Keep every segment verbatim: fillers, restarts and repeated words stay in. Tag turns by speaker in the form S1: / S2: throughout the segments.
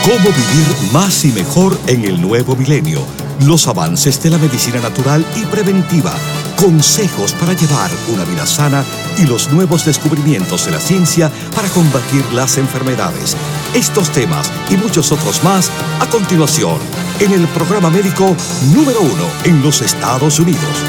S1: Cómo vivir más y mejor en el nuevo milenio. Los avances de la medicina natural y preventiva. Consejos para llevar una vida sana y los nuevos descubrimientos de la ciencia para combatir las enfermedades. Estos temas y muchos otros más a continuación en el programa médico número uno en los Estados Unidos.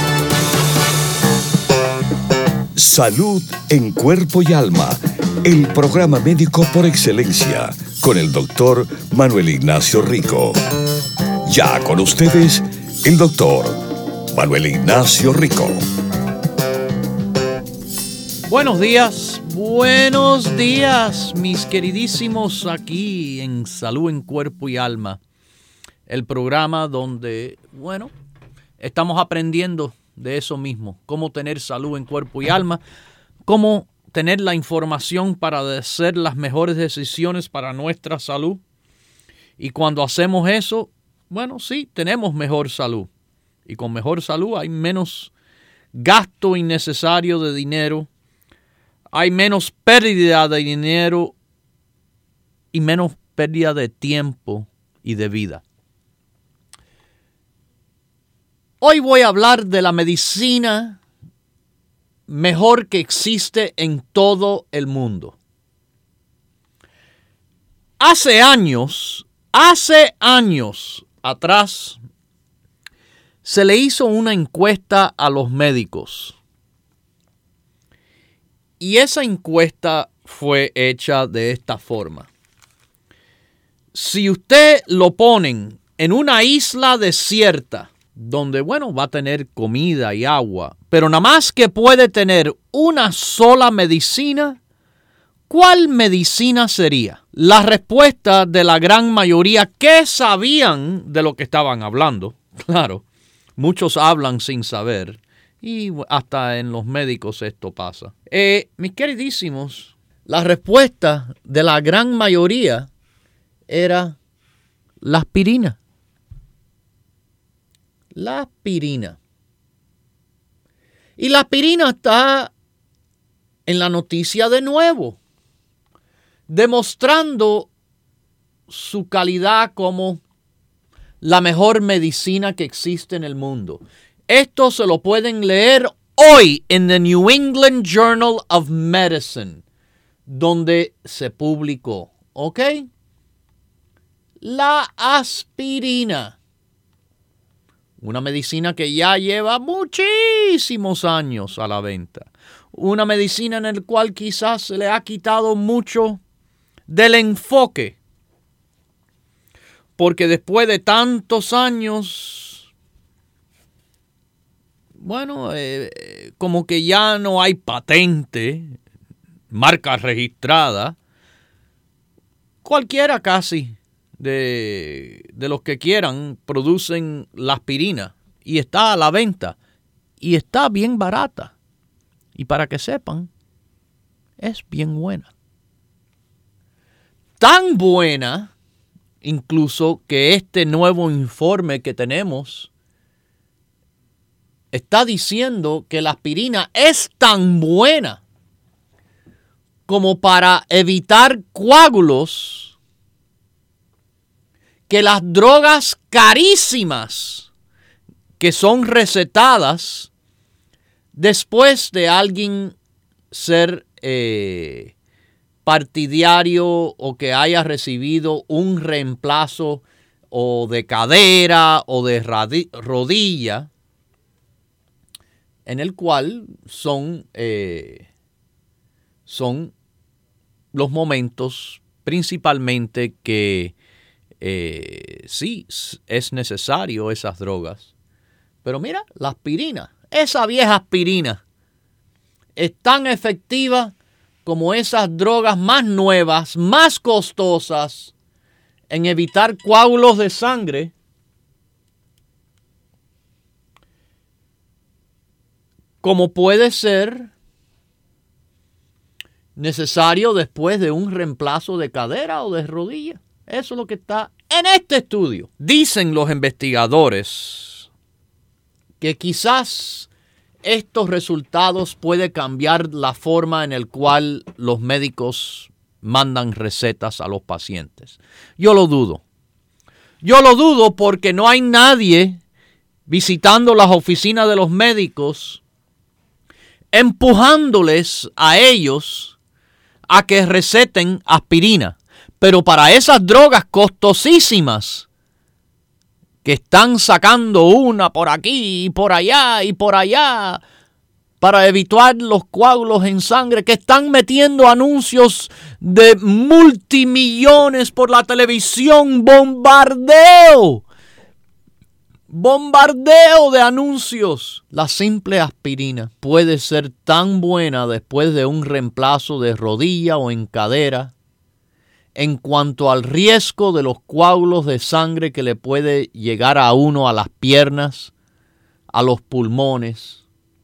S1: Salud en cuerpo y alma. El programa médico por excelencia con el doctor Manuel Ignacio Rico. Ya con ustedes, el doctor Manuel Ignacio Rico.
S2: Buenos días, buenos días, mis queridísimos, aquí en Salud en Cuerpo y Alma. El programa donde, bueno, estamos aprendiendo de eso mismo, cómo tener salud en cuerpo y alma, cómo tener la información para hacer las mejores decisiones para nuestra salud. Y cuando hacemos eso, bueno, sí, tenemos mejor salud. Y con mejor salud hay menos gasto innecesario de dinero, hay menos pérdida de dinero y menos pérdida de tiempo y de vida. Hoy voy a hablar de la medicina mejor que existe en todo el mundo. Hace años, hace años atrás, se le hizo una encuesta a los médicos. Y esa encuesta fue hecha de esta forma. Si usted lo ponen en una isla desierta, donde, bueno, va a tener comida y agua, pero nada más que puede tener una sola medicina, ¿cuál medicina sería? La respuesta de la gran mayoría que sabían de lo que estaban hablando, claro, muchos hablan sin saber, y hasta en los médicos esto pasa. Eh, mis queridísimos, la respuesta de la gran mayoría era la aspirina. La aspirina. Y la aspirina está en la noticia de nuevo, demostrando su calidad como la mejor medicina que existe en el mundo. Esto se lo pueden leer hoy en The New England Journal of Medicine, donde se publicó, ¿ok? La aspirina. Una medicina que ya lleva muchísimos años a la venta. Una medicina en la cual quizás se le ha quitado mucho del enfoque. Porque después de tantos años, bueno, eh, como que ya no hay patente, marca registrada. Cualquiera casi. De, de los que quieran producen la aspirina y está a la venta y está bien barata. Y para que sepan, es bien buena. Tan buena, incluso que este nuevo informe que tenemos está diciendo que la aspirina es tan buena como para evitar coágulos que las drogas carísimas que son recetadas después de alguien ser eh, partidario o que haya recibido un reemplazo o de cadera o de radi- rodilla, en el cual son, eh, son los momentos principalmente que Eh, sí, es necesario esas drogas. Pero mira, la aspirina, esa vieja aspirina, es tan efectiva como esas drogas más nuevas, más costosas, en evitar coágulos de sangre. Como puede ser necesario después de un reemplazo de cadera o de rodilla. Eso es lo que está en este estudio. Dicen los investigadores que quizás estos resultados pueden cambiar la forma en la cual los médicos mandan recetas a los pacientes. Yo lo dudo. Yo lo dudo porque no hay nadie visitando las oficinas de los médicos empujándoles a ellos a que receten aspirina. Pero para esas drogas costosísimas que están sacando una por aquí y por allá y por allá para evitar los coágulos en sangre, que están metiendo anuncios de multimillones por la televisión, bombardeo, bombardeo de anuncios. La simple aspirina puede ser tan buena después de un reemplazo de rodilla o en cadera en cuanto al riesgo de los coágulos de sangre que le puede llegar a uno a las piernas, a los pulmones.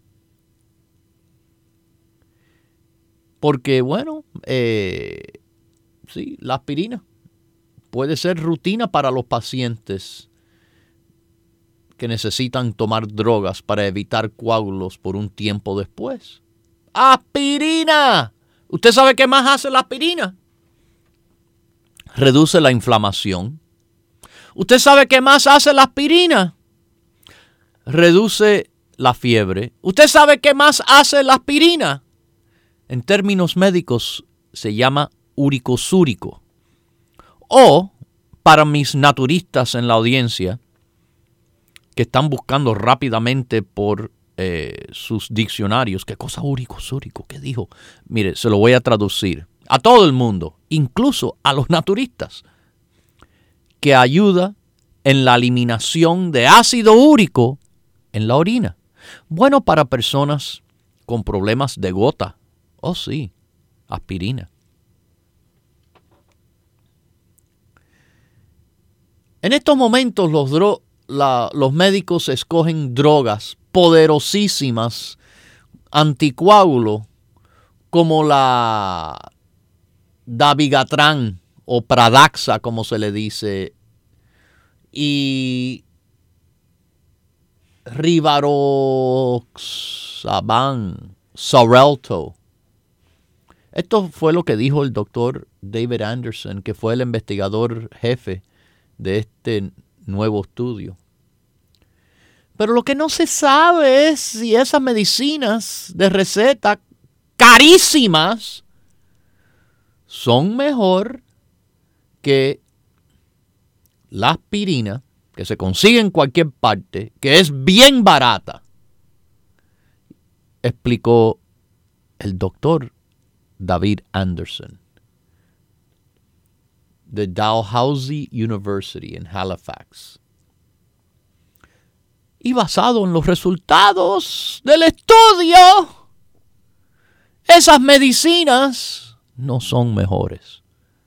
S2: Porque, bueno, eh, sí, la aspirina puede ser rutina para los pacientes que necesitan tomar drogas para evitar coágulos por un tiempo después. ¡Aspirina! ¿Usted sabe qué más hace la aspirina? Reduce la inflamación. ¿Usted sabe qué más hace la aspirina? Reduce la fiebre. ¿Usted sabe qué más hace la aspirina? En términos médicos se llama uricosúrico. O, para mis naturistas en la audiencia, que están buscando rápidamente por eh, sus diccionarios, ¿qué cosa uricosúrico? ¿Qué dijo? Mire, se lo voy a traducir a todo el mundo, incluso a los naturistas, que ayuda en la eliminación de ácido úrico en la orina. Bueno, para personas con problemas de gota. Oh, sí, aspirina. En estos momentos los, dro- la, los médicos escogen drogas poderosísimas, anticoágulo, como la Dabigatran o Pradaxa, como se le dice, y Rivaroxaban, Xarelto. Esto fue lo que dijo el doctor David Anderson, que fue el investigador jefe de este nuevo estudio. Pero lo que no se sabe es si esas medicinas de receta carísimas son mejor que la aspirina, que se consigue en cualquier parte, que es bien barata, explicó el doctor David Anderson, de Dalhousie University en Halifax. Y basado en los resultados del estudio, esas medicinas no son mejores.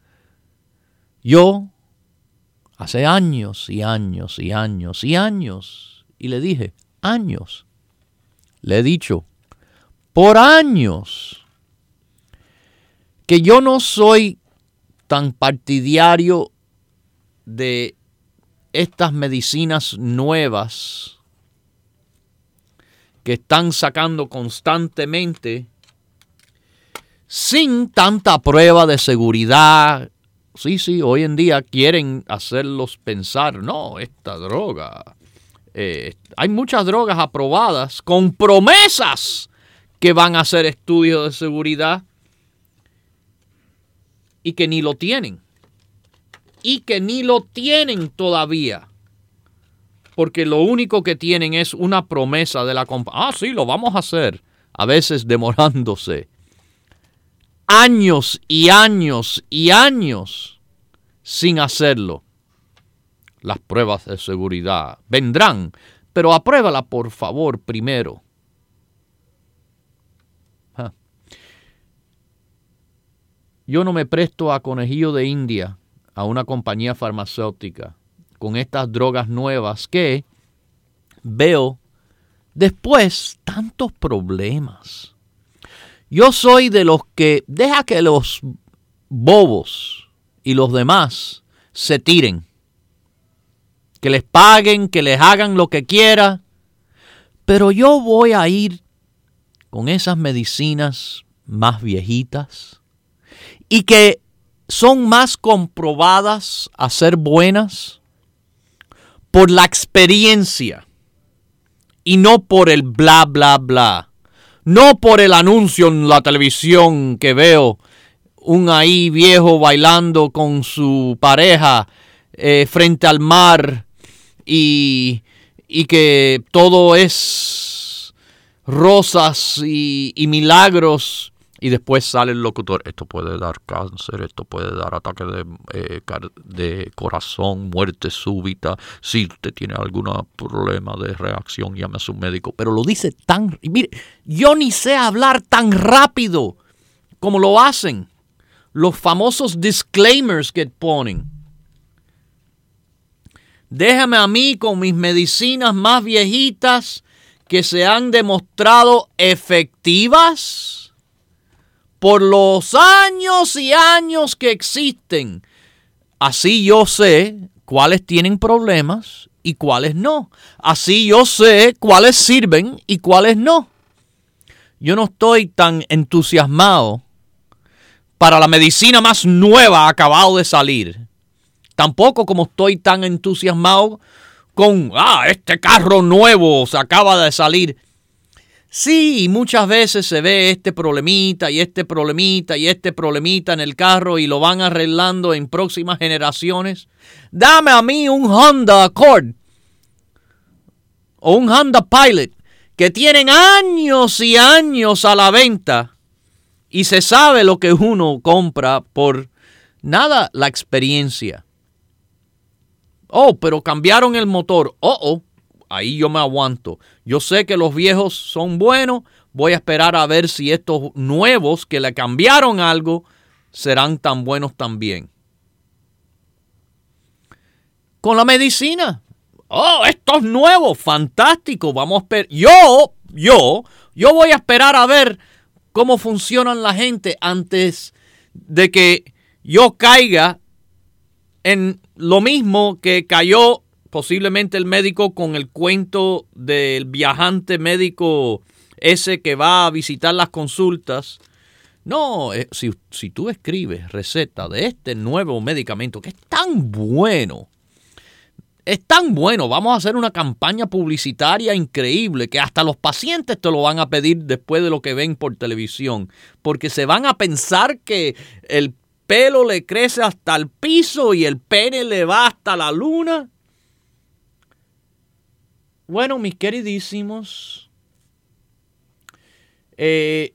S2: Yo, hace años y años y años y años, y le dije, años, le he dicho, por años, que yo no soy tan partidario de estas medicinas nuevas que están sacando constantemente sin tanta prueba de seguridad. Sí, sí, hoy en día quieren hacerlos pensar, no, esta droga, eh, hay muchas drogas aprobadas con promesas que van a hacer estudios de seguridad y que ni lo tienen, y que ni lo tienen todavía, porque lo único que tienen es una promesa de la compañía. Ah, sí, lo vamos a hacer, a veces demorándose años y años y años sin hacerlo. Las pruebas de seguridad vendrán, pero apruébala por favor primero. Ah. Yo no me presto a conejillo de India a una compañía farmacéutica con estas drogas nuevas que veo después tantos problemas. Yo soy de los que deja que los bobos y los demás se tiren, que les paguen, que les hagan lo que quiera, pero yo voy a ir con esas medicinas más viejitas y que son más comprobadas a ser buenas por la experiencia y no por el bla, bla, bla. No por el anuncio en la televisión que veo un ahí viejo bailando con su pareja eh, frente al mar y, y que todo es rosas y, y milagros. Y después sale el locutor, esto puede dar cáncer, esto puede dar ataque de, eh, de corazón, muerte súbita. Si usted tiene algún problema de reacción, llame a su médico. Pero lo dice tan... Mire, yo ni sé hablar tan rápido como lo hacen. Los famosos disclaimers que ponen. Déjame a mí con mis medicinas más viejitas que se han demostrado efectivas por los años y años que existen. Así yo sé cuáles tienen problemas y cuáles no. Así yo sé cuáles sirven y cuáles no. Yo no estoy tan entusiasmado para la medicina más nueva acabado de salir. Tampoco como estoy tan entusiasmado con, ah, este carro nuevo se acaba de salir. Sí, muchas veces se ve este problemita y este problemita y este problemita en el carro y lo van arreglando en próximas generaciones. Dame a mí un Honda Accord o un Honda Pilot que tienen años y años a la venta y se sabe lo que uno compra por nada, la experiencia. Oh, pero cambiaron el motor. Oh, oh. Ahí yo me aguanto. Yo sé que los viejos son buenos. Voy a esperar a ver si estos nuevos que le cambiaron algo serán tan buenos también. Con la medicina. Oh, estos nuevos, fantástico. Vamos a esperar. Yo, yo, yo voy a esperar a ver cómo funcionan la gente antes de que yo caiga en lo mismo que cayó posiblemente el médico con el cuento del viajante médico ese que va a visitar las consultas. No, eh, si, si tú escribes receta de este nuevo medicamento que es tan bueno, es tan bueno, vamos a hacer una campaña publicitaria increíble que hasta los pacientes te lo van a pedir después de lo que ven por televisión, porque se van a pensar que el pelo le crece hasta el piso y el pene le va hasta la luna. Bueno, mis queridísimos, eh,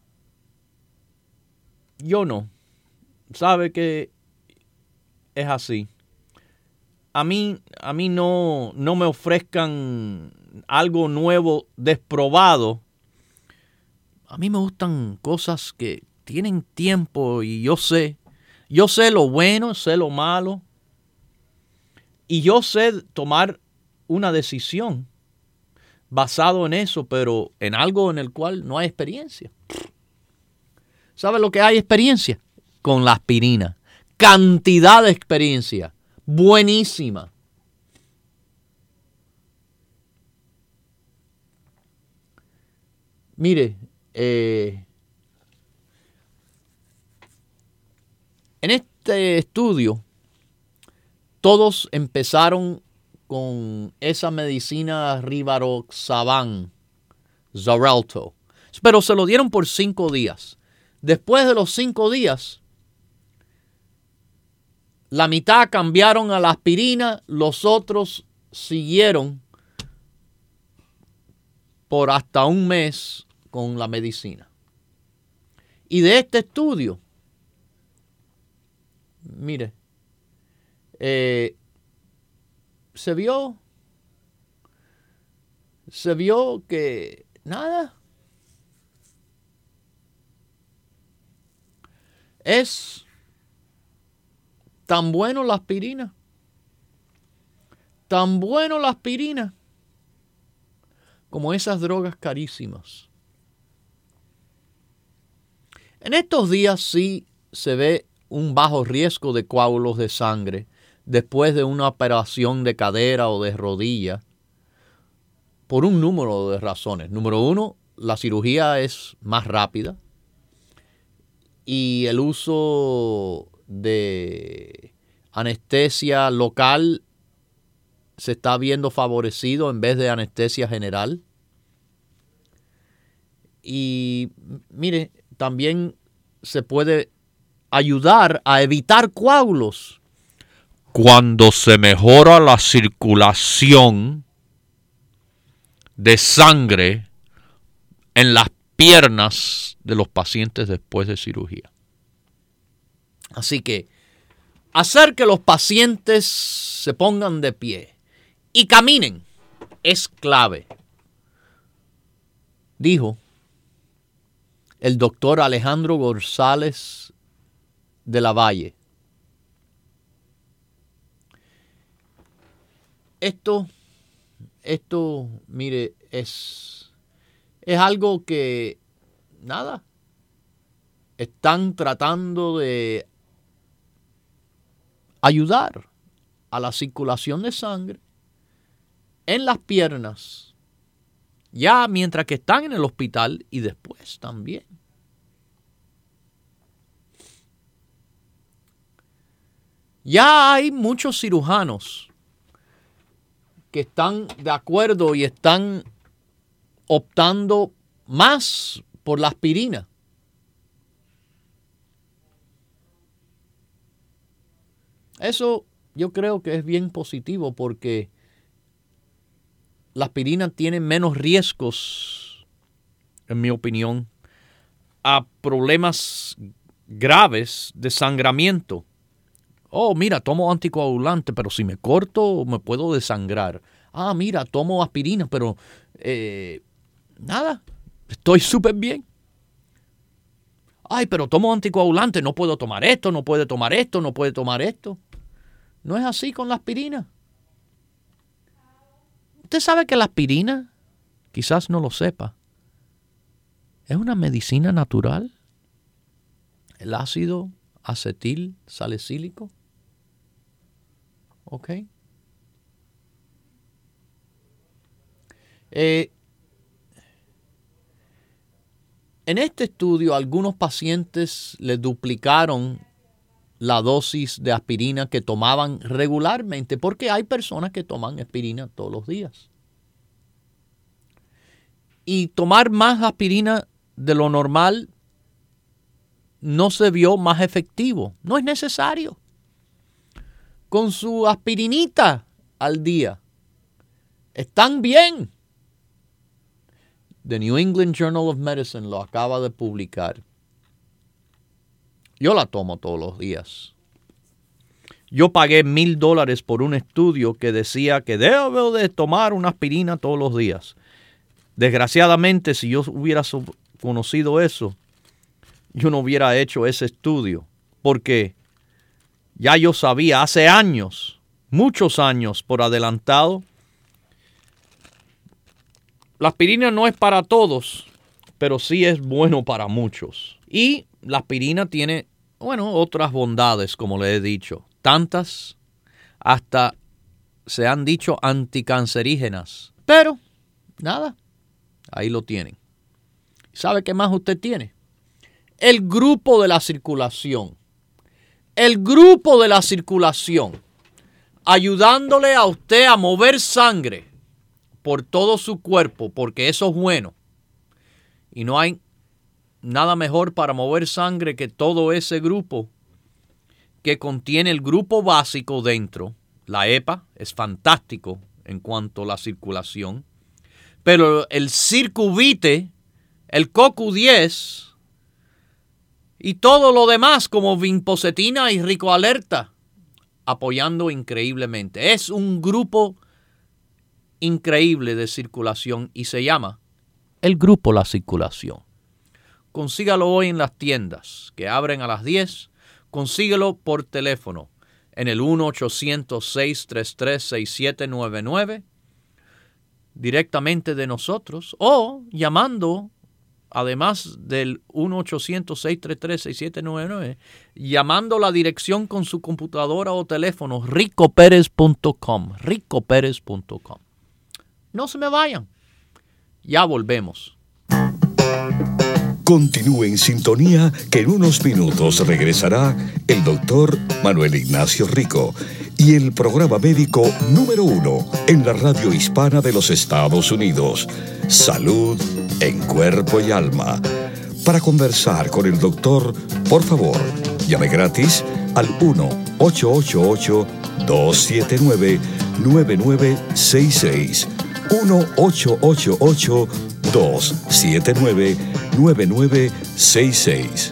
S2: yo no. Sabe que es así. A mí, a mí no, no me ofrezcan algo nuevo, desprobado. A mí me gustan cosas que tienen tiempo y yo sé. Yo sé lo bueno, sé lo malo. Y yo sé tomar una decisión basado en eso, pero en algo en el cual no hay experiencia. ¿Sabe lo que hay experiencia? Con la aspirina. Cantidad de experiencia. Buenísima. Mire, eh, en este estudio, todos empezaron con esa medicina Rivaroxaban, Xarelto, pero se lo dieron por cinco días. Después de los cinco días, la mitad cambiaron a la aspirina, los otros siguieron por hasta un mes con la medicina. Y de este estudio, mire, eh, se vio, se vio que nada, es tan bueno la aspirina, tan bueno la aspirina como esas drogas carísimas. En estos días sí se ve un bajo riesgo de coágulos de sangre después de una operación de cadera o de rodilla por un número de razones. Número uno, la cirugía es más rápida y el uso de anestesia local se está viendo favorecido en vez de anestesia general. Y mire, también se puede ayudar a evitar coágulos. Cuando se mejora la circulación de sangre en las piernas de los pacientes después de cirugía. Así que hacer que los pacientes se pongan de pie y caminen es clave, dijo el doctor Alejandro González de la Valle. Esto, esto, mire, es, es algo que, nada, están tratando de ayudar a la circulación de sangre en las piernas, ya mientras que están en el hospital y después también. Ya hay muchos cirujanos que están de acuerdo y están optando más por la aspirina. Eso yo creo que es bien positivo porque la aspirina tiene menos riesgos, en mi opinión, a problemas graves de sangramiento. Oh, mira, tomo anticoagulante, pero si me corto me puedo desangrar. Ah, mira, tomo aspirina, pero eh, nada, estoy súper bien. Ay, pero tomo anticoagulante, no puedo tomar esto, no puedo tomar esto, no puedo tomar esto. No es así con la aspirina. Usted sabe que la aspirina, quizás no lo sepa, es una medicina natural. El ácido acetil salicílico. ¿Ok? Eh, en este estudio, algunos pacientes le duplicaron la dosis de aspirina que tomaban regularmente, porque hay personas que toman aspirina todos los días. Y tomar más aspirina de lo normal no se vio más efectivo. No es necesario. Con su aspirinita al día están bien. The New England Journal of Medicine lo acaba de publicar. Yo la tomo todos los días. Yo pagué mil dólares por un estudio que decía que debo de tomar una aspirina todos los días. Desgraciadamente, si yo hubiera conocido eso, yo no hubiera hecho ese estudio, porque ya yo sabía hace años, muchos años por adelantado, la aspirina no es para todos, pero sí es bueno para muchos. Y la aspirina tiene, bueno, otras bondades, como le he dicho. Tantas, hasta se han dicho anticancerígenas. Pero, nada, ahí lo tienen. ¿Sabe qué más usted tiene? El grupo de la circulación. El grupo de la circulación. Ayudándole a usted a mover sangre por todo su cuerpo, porque eso es bueno. Y no hay nada mejor para mover sangre que todo ese grupo que contiene el grupo básico dentro. La E P A es fantástico en cuanto a la circulación. Pero el Circuvite, el C O C U diez y todo lo demás como vinpocetina y Ricoalerta, apoyando increíblemente. Es un grupo increíble de circulación y se llama el Grupo La Circulación. Consígalo hoy en las tiendas que abren a las diez. Consíguelo por teléfono en el uno ochocientos, seiscientos treinta y tres, sesenta y siete noventa y nueve directamente de nosotros o llamando, además del uno ochocientos, seiscientos treinta y tres, sesenta y siete noventa y nueve, llamando la dirección con su computadora o teléfono rico pérez punto com, rico pérez punto com. No se me vayan. Ya volvemos.
S1: Continúe en sintonía que en unos minutos regresará el doctor Manuel Ignacio Rico y el programa médico número uno en la radio hispana de los Estados Unidos, Salud en Cuerpo y Alma. Para conversar con el doctor, por favor, llame gratis al uno ocho ocho ocho, dos siete nueve, nueve nueve seis seis. uno ocho ocho ocho, dos siete nueve, nueve nueve seis seis.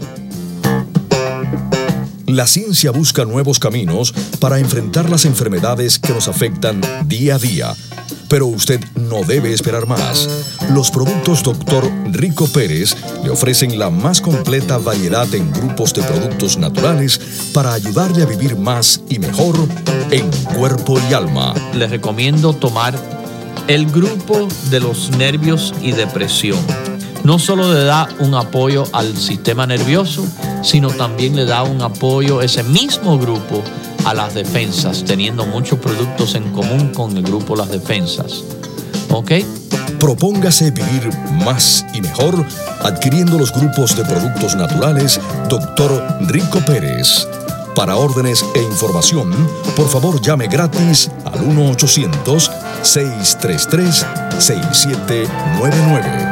S1: La ciencia busca nuevos caminos para enfrentar las enfermedades que nos afectan día a día. Pero usted no debe esperar más. Los productos doctor Rico Pérez le ofrecen la más completa variedad en grupos de productos naturales para ayudarle a vivir más y mejor en cuerpo y alma.
S2: Les recomiendo tomar el grupo de los nervios y depresión. No solo le da un apoyo al sistema nervioso, sino también le da un apoyo, ese mismo grupo, a las defensas, teniendo muchos productos en común con el grupo Las Defensas. ¿Ok?
S1: Propóngase vivir más y mejor adquiriendo los grupos de productos naturales doctor Rico Pérez. Para órdenes e información, por favor llame gratis al uno ochocientos, seis tres tres, seis siete nueve nueve.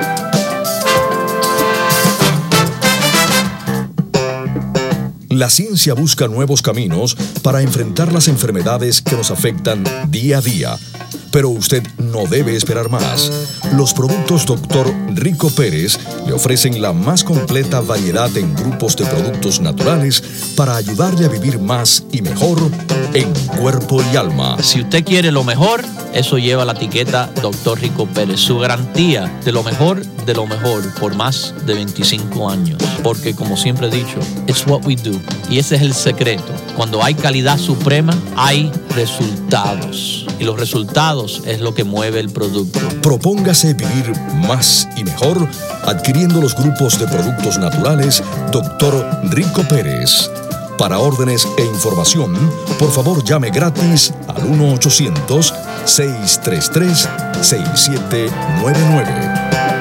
S1: La ciencia busca nuevos caminos para enfrentar las enfermedades que nos afectan día a día. Pero usted no debe esperar más. Los productos doctor Rico Pérez le ofrecen la más completa variedad en grupos de productos naturales para ayudarle a vivir más y mejor en cuerpo y alma.
S2: Si usted quiere lo mejor, eso lleva la etiqueta doctor Rico Pérez, su garantía de lo mejor de lo mejor por más de veinticinco años. Porque como siempre he dicho, it's what we do. Y ese es el secreto. Cuando hay calidad suprema, hay resultados. Y los resultados es lo que mueve el producto.
S1: Propóngase vivir más y mejor adquiriendo los grupos de productos naturales doctor Rico Pérez. Para órdenes e información, por favor llame gratis al uno ochocientos, seis tres tres, seis siete nueve nueve.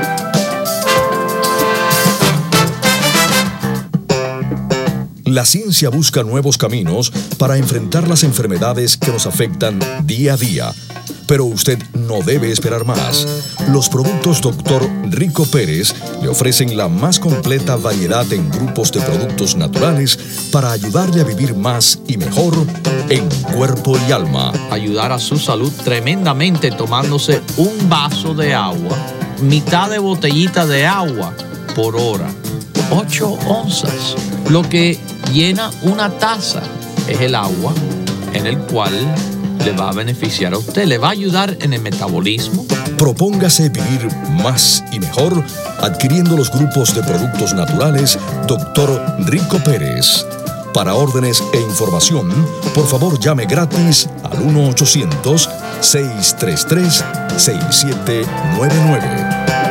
S1: La ciencia busca nuevos caminos para enfrentar las enfermedades que nos afectan día a día. Pero usted no debe esperar más. Los productos doctor Rico Pérez le ofrecen la más completa variedad en grupos de productos naturales para ayudarle a vivir más y mejor en cuerpo y alma.
S2: Ayudar a su salud tremendamente tomándose un vaso de agua, mitad de botellita de agua por hora. ocho onzas. Lo que llena una taza es el agua en el cual le va a beneficiar a usted, le va a ayudar en el metabolismo.
S1: Propóngase vivir más y mejor adquiriendo los grupos de productos naturales doctor Rico Pérez. Para órdenes e información, por favor llame gratis al uno ochocientos, seis tres tres, seis siete nueve nueve.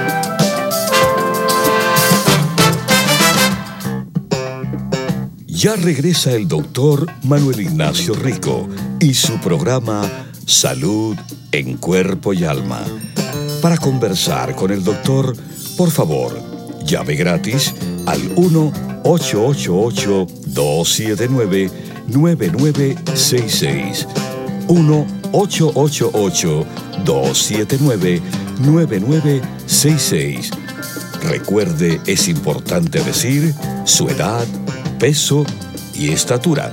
S1: Ya regresa el doctor Manuel Ignacio Rico y su programa Salud en Cuerpo y Alma. Para conversar con el doctor, por favor, llame gratis al uno ocho ocho ocho, dos siete nueve, nueve nueve seis seis. uno ocho ocho ocho, dos siete nueve, nueve nueve seis seis. Recuerde, es importante decir su edad, peso y estatura.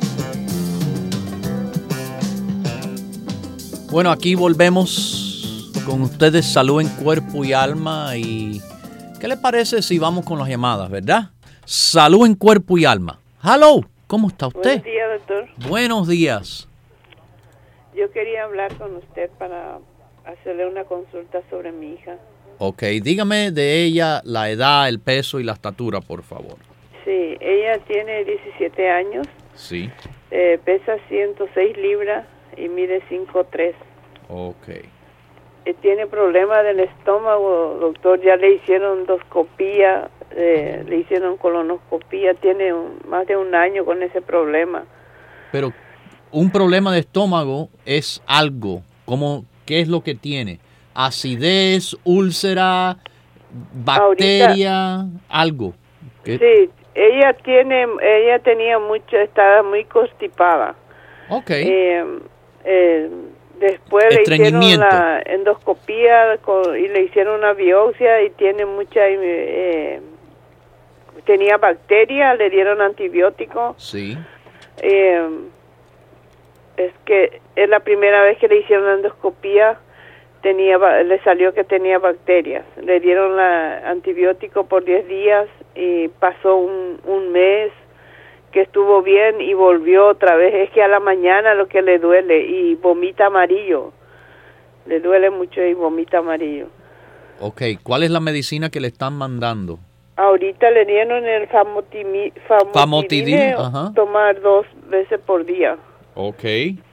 S2: Bueno, aquí volvemos con ustedes, Salud en Cuerpo y Alma. ¿Y qué le parece si vamos con las llamadas, verdad? Salud en Cuerpo y Alma. Hello, ¿cómo está usted?
S3: Buenos días, doctor.
S2: Buenos días.
S3: Yo quería hablar con usted para hacerle una consulta sobre mi hija.
S2: Ok, dígame de ella la edad, el peso y la estatura, por favor.
S3: Sí, ella tiene diecisiete años.
S2: Sí.
S3: Eh, pesa ciento seis libras y mide cinco tres.
S2: Ok.
S3: Eh, tiene problemas del estómago, doctor. Ya le hicieron endoscopía, eh, le hicieron colonoscopía. Tiene un, más de un año con ese problema.
S2: Pero un problema de estómago es algo, como, ¿qué es lo que tiene? Acidez, úlcera, bacteria, ahorita, algo.
S3: ¿Qué? Sí, ella tiene, ella tenía mucho, estaba muy constipada.
S2: Ok.
S3: Eh, eh, después le hicieron la endoscopía con, y le hicieron una biopsia y tiene mucha, eh, tenía bacterias, le dieron antibióticos.
S2: Sí.
S3: Eh, es que es la primera vez que le hicieron la endoscopía, tenía, le salió que tenía bacterias. Le dieron la antibiótico por diez días y pasó un, un mes que estuvo bien y volvió otra vez. Es que a la mañana lo que le duele y vomita amarillo. Le duele mucho y vomita amarillo.
S2: Ok, ¿cuál es la medicina que le están mandando?
S3: Ahorita le dieron el famotidine, famotidine ajá. Tomar dos veces por día.
S2: Ok.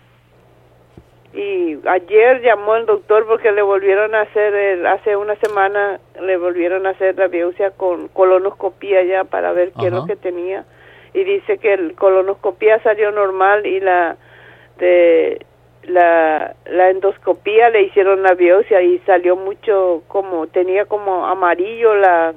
S3: Y ayer llamó el doctor porque le volvieron a hacer, el, hace una semana, le volvieron a hacer la biopsia con colonoscopía ya para ver qué ajá. es lo que tenía. Y dice que el colonoscopía salió normal y la de la la endoscopía le hicieron la biopsia y salió mucho, como tenía como amarillo la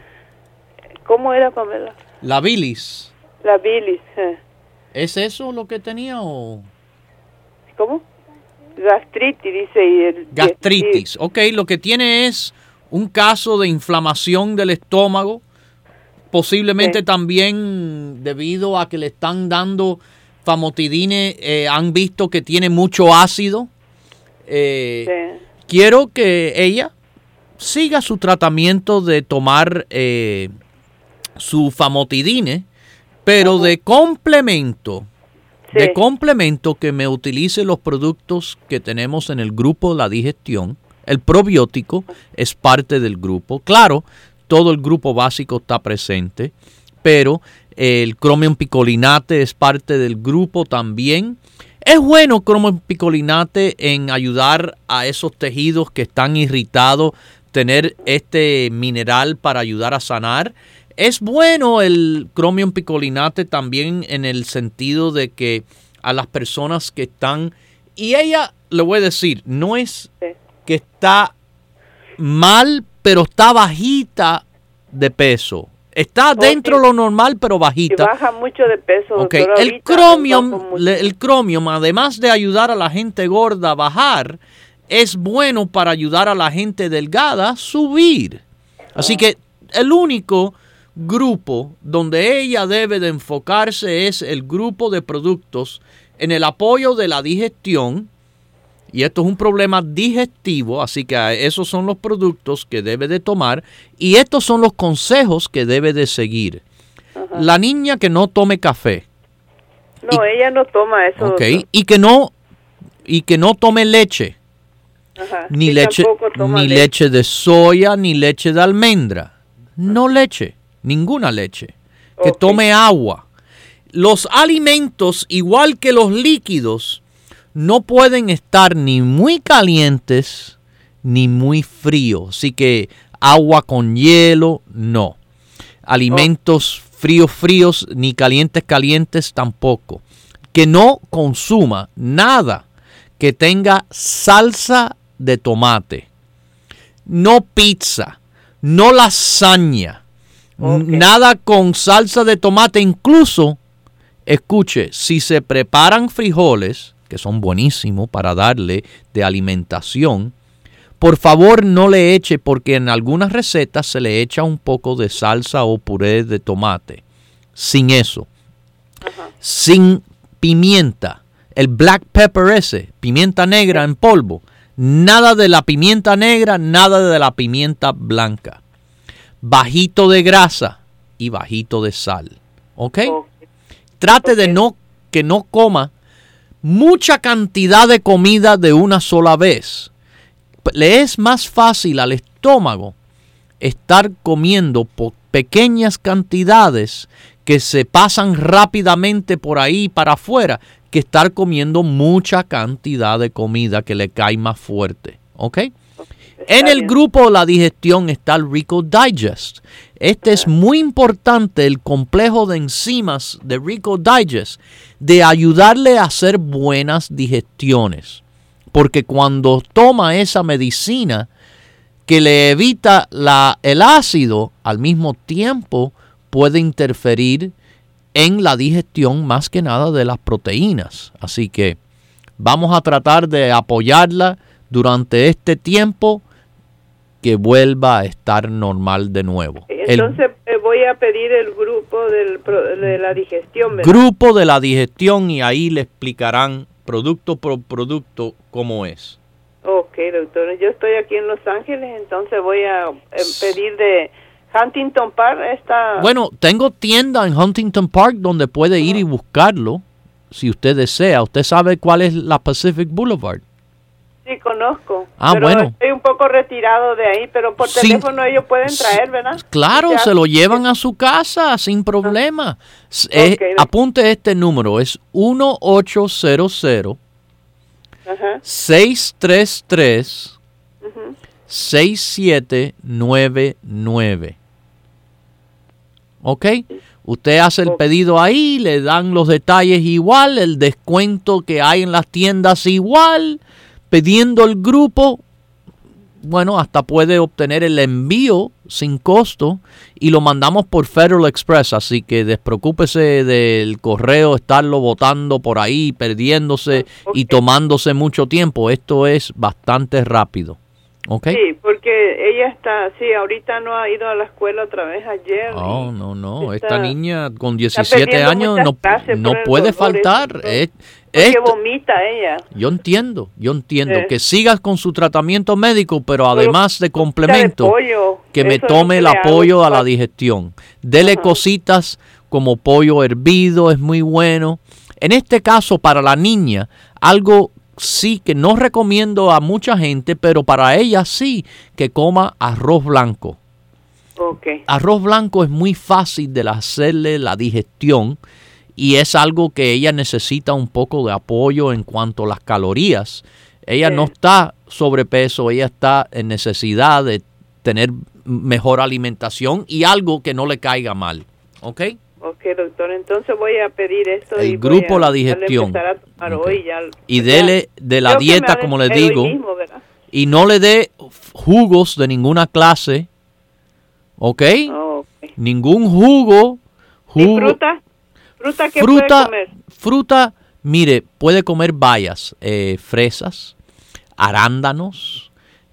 S3: ¿cómo era, Pamela?
S2: La bilis.
S3: La bilis. Eh.
S2: ¿Es eso lo que tenía o?
S3: ¿Cómo? Gastritis, dice. Y el,
S2: Gastritis, y, ok, lo que tiene es un caso de inflamación del estómago, posiblemente sí. también debido a que le están dando famotidine, eh, han visto que tiene mucho ácido. Eh, sí. Quiero que ella siga su tratamiento de tomar eh, su famotidine, pero uh-huh. de complemento. Sí. De complemento que me utilice los productos que tenemos en el grupo La Digestión. El probiótico es parte del grupo. Claro, todo el grupo básico está presente, pero el Chromium picolinate es parte del grupo también. Es bueno Chromium picolinate en ayudar a esos tejidos que están irritados, tener este mineral para ayudar a sanar. Es bueno el Chromium picolinate también en el sentido de que a las personas que están, y ella, le voy a decir, no es que está mal, pero está bajita de peso. Está dentro de lo normal, pero bajita.
S3: Y baja mucho de peso.
S2: Okay. El Chromium, el Chromium, además de ayudar a la gente gorda a bajar, es bueno para ayudar a la gente delgada a subir. Así que el único grupo donde ella debe de enfocarse es el grupo de productos en el apoyo de la digestión, y esto es un problema digestivo, así que esos son los productos que debe de tomar y estos son los consejos que debe de seguir. Ajá. La niña que no tome café.
S3: No, y, ella no toma eso.
S2: Ok, y que no y que no tome leche.
S3: Ajá.
S2: Ni
S3: Y
S2: leche ni leche. leche de soya, ni leche de almendra. No leche. Ninguna leche. Que okay. tome agua. Los alimentos, igual que los líquidos, no pueden estar ni muy calientes ni muy fríos. Así que agua con hielo, no. Alimentos oh. fríos, fríos, ni calientes, calientes tampoco. Que no consuma nada que tenga salsa de tomate. No pizza, no lasaña. Okay. Nada con salsa de tomate, incluso, escuche, si se preparan frijoles, que son buenísimos para darle de alimentación, por favor no le eche, porque en algunas recetas se le echa un poco de salsa o puré de tomate. Sin eso. Uh-huh. Sin pimienta, el black pepper ese, pimienta negra en polvo. Nada de la pimienta negra, nada de la pimienta blanca. Bajito de grasa y bajito de sal. ¿Ok? okay. Trate okay. de no que no coma mucha cantidad de comida de una sola vez. Le es más fácil al estómago estar comiendo por pequeñas cantidades que se pasan rápidamente por ahí para afuera que estar comiendo mucha cantidad de comida que le cae más fuerte. ¿Ok? En el grupo de la digestión está el Rico Digest. Este es muy importante, el complejo de enzimas de Rico Digest, de ayudarle a hacer buenas digestiones. Porque cuando toma esa medicina, que le evita la, el ácido, al mismo tiempo puede interferir en la digestión más que nada de las proteínas. Así que vamos a tratar de apoyarla durante este tiempo que vuelva a estar normal de nuevo.
S3: Entonces el, voy a pedir el grupo del, de la digestión, ¿verdad?
S2: Grupo de la digestión, y ahí le explicarán producto por producto cómo es.
S3: Ok, doctor. Yo estoy aquí en Los Ángeles, entonces voy a pedir de Huntington Park esta...
S2: Bueno, tengo tienda en Huntington Park donde puede ir y buscarlo, si usted desea. ¿Usted sabe cuál es la Pacific Boulevard?
S3: Sí, conozco.
S2: Ah,
S3: pero
S2: bueno.
S3: Estoy un poco retirado de ahí, pero por
S2: Sí.
S3: teléfono ellos pueden traer, ¿verdad?
S2: Claro,
S3: Ya.
S2: se lo llevan a su casa sin problema. Es-
S3: Ok.
S2: apunte este número, es uno ocho cero cero,
S3: Ajá.
S2: seis tres tres,
S3: Ujú.
S2: seis siete nueve nueve. ¿Ok? Usted hace el
S3: Ok.
S2: pedido ahí, le dan los detalles igual, el descuento que hay en las tiendas igual, pidiendo el grupo, bueno, hasta puede obtener el envío sin costo y lo mandamos por Federal Express, así que despreocúpese del correo, estarlo botando por ahí, perdiéndose y
S3: Ok.
S2: tomándose mucho tiempo. Esto es bastante rápido, ¿ok?
S3: Sí, porque ella está, sí, ahorita no ha ido a la escuela otra vez ayer.
S2: Oh,
S3: y
S2: no, no,
S3: está-
S2: esta niña con diecisiete
S3: perdiendo
S2: años
S3: muchas
S2: no,
S3: clases
S2: no
S3: por el
S2: puede
S3: dolor
S2: faltar.
S3: ese,
S2: Es-
S3: Porque
S2: esto-
S3: vomita ella.
S2: yo entiendo, yo entiendo
S3: Sí.
S2: que sigas con su tratamiento médico, pero además de
S3: De
S2: complemento,
S3: pollo,
S2: que me
S3: eso es
S2: tome el
S3: lo que le
S2: apoyo
S3: hago.
S2: a la digestión. Dele
S3: Ajá.
S2: cositas como pollo hervido, es muy bueno. En este caso, para la niña, algo sí que no recomiendo a mucha gente, pero para ella sí, que coma arroz blanco.
S3: Ok.
S2: Arroz blanco es muy fácil de hacerle la digestión y es algo que ella necesita un poco de apoyo en cuanto a las calorías. Ella
S3: Sí.
S2: no está sobrepeso, ella está en necesidad de tener mejor alimentación y algo que no le caiga mal. ¿Ok?
S3: Ok, doctor, entonces voy a pedir esto.
S2: El
S3: y voy
S2: grupo
S3: a-
S2: La
S3: a
S2: Digestión.
S3: empezar a tomar
S2: Ok.
S3: hoy ya.
S2: Y
S3: ya.
S2: dele de la
S3: Creo que me
S2: dieta,
S3: ha de
S2: como le
S3: caer hoy
S2: digo,
S3: mismo, ¿verdad?
S2: y no le dé jugos de ninguna clase. ¿Ok?
S3: Oh, ok.
S2: Ningún jugo.
S3: ¿Y
S2: jugo
S3: fruta? ¿Fruta qué
S2: fruta,
S3: puede comer?
S2: fruta, mire, puede comer bayas, eh, fresas, arándanos,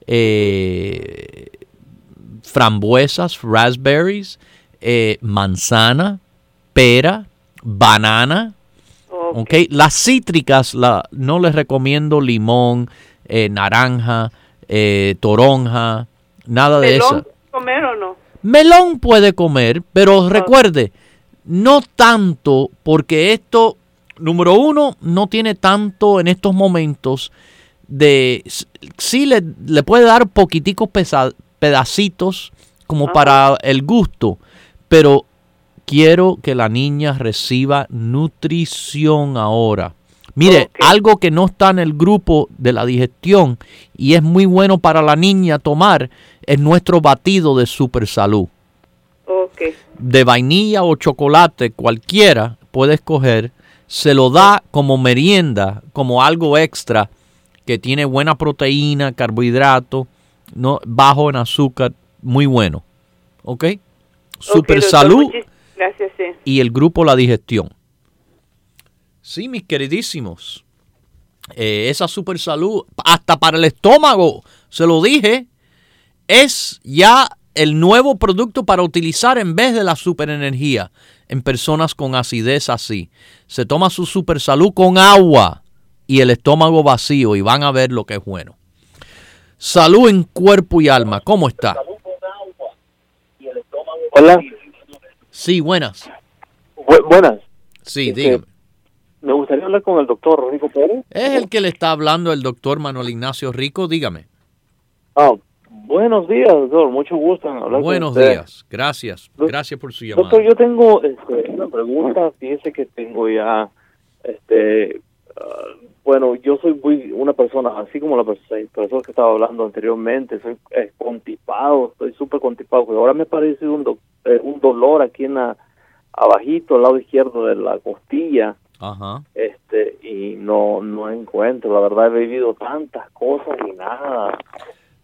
S2: eh, frambuesas, raspberries, eh, manzana, pera, banana.
S3: Ok.
S2: Okay. Las cítricas la, no les recomiendo limón, eh, naranja, eh, toronja, nada de
S3: ¿Melón
S2: eso.
S3: puede comer o no?
S2: Melón puede comer, pero recuerde, no tanto, porque esto, número uno, no tiene tanto en estos momentos de... Sí le, le puede dar poquiticos pesa- pedacitos como
S3: Ajá.
S2: para el gusto, pero quiero que la niña reciba nutrición ahora. Mire,
S3: Ok.
S2: algo que no está en el grupo de la digestión y es muy bueno para la niña tomar es nuestro batido de Super Salud.
S3: Ok.
S2: De vainilla o chocolate, cualquiera puede escoger, se lo da como merienda, como algo extra que tiene buena proteína, carbohidrato, no, bajo en azúcar, muy bueno. ¿Ok? Super
S3: Ok, doctor,
S2: Salud
S3: muchísimas gracias, sí.
S2: y el grupo La Digestión. Sí, mis queridísimos. Eh, esa Super Salud, hasta para el estómago, se lo dije, es ya el nuevo producto para utilizar en vez de la Super Energía en personas con acidez así. Se toma su Super Salud con agua y el estómago vacío y van a ver lo que es bueno. Salud en cuerpo y alma. ¿Cómo está?
S4: Hola,
S2: Sí, buenas.
S4: Bu- buenas.
S2: Sí,
S4: Este,
S2: dígame.
S4: Me gustaría hablar con el doctor Rico Pérez.
S2: Es el que le está hablando el doctor Manuel Ignacio Rico. Dígame.
S4: Ah, buenos días, doctor. Mucho gusto en hablar
S2: Buenos
S4: con usted.
S2: días. Gracias.
S4: Do-
S2: Gracias por su llamada.
S4: Doctor, yo tengo este, una pregunta. Fíjese que tengo ya, este, ah, bueno, yo soy muy una persona, así como la pers- persona que estaba hablando anteriormente, soy eh, constipado, estoy súper constipado. Pero ahora me parece un, do- eh, un dolor aquí en la, abajito, al lado izquierdo de la costilla.
S2: Ajá.
S4: este y no no encuentro, la verdad he vivido tantas cosas y nada.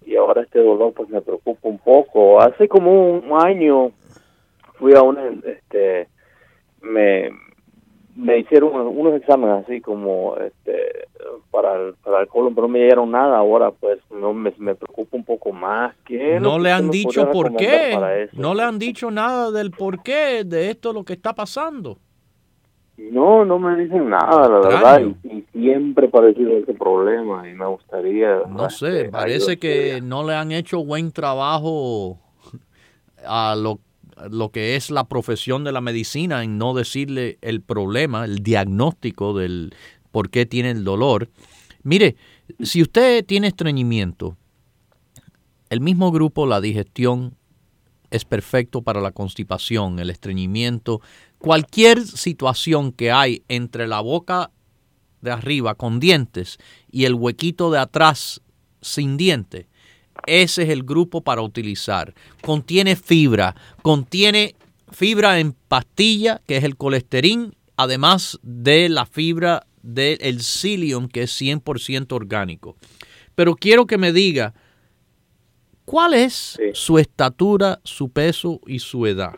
S4: y ahora este dolor pues me preocupa un poco. Hace como un año fui a un, este, me, me hicieron unos exámenes así como este para el, para el colon, pero no me dieron nada. Ahora pues no me, me preocupa un poco más. ¿Qué
S2: no le han dicho por qué?
S4: No
S2: le han dicho nada del por qué de esto lo que está pasando.
S4: No, no me dicen nada, la verdad, y, y siempre he padecido ese problema y me gustaría...
S2: No sé,
S4: este,
S2: parece
S4: ayudar.
S2: que no le han hecho buen trabajo a lo, a lo que es la profesión de la medicina en no decirle el problema, el diagnóstico del por qué tiene el dolor. Mire, si usted tiene estreñimiento, el mismo grupo, la digestión, es perfecto para la constipación, el estreñimiento, cualquier situación que hay entre la boca de arriba con dientes y el huequito de atrás sin dientes. Ese es el grupo para utilizar. Contiene fibra, contiene fibra en pastilla, que es el colesterol, además de la fibra del psyllium, que es cien por ciento orgánico. Pero quiero que me diga, ¿cuál es sí. su estatura, su peso y su edad?